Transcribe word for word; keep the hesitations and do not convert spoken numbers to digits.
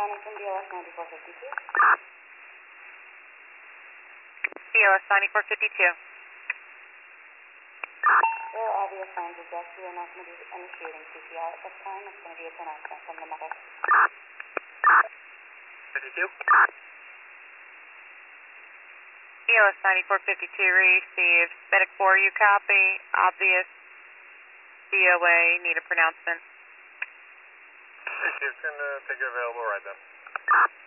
responding from B L S ninety-four fifty-two. B L S ninety-four fifty-two. There are obvious signs of death. We are not going to be initiating C P R at this time. It's going to be a pronouncement from the medic. fifty-two. B L S ninety-four fifty-two received. Medic four, you copy. Obvious D O A, need a pronouncement. Hey, Chief, can uh, take your available right then.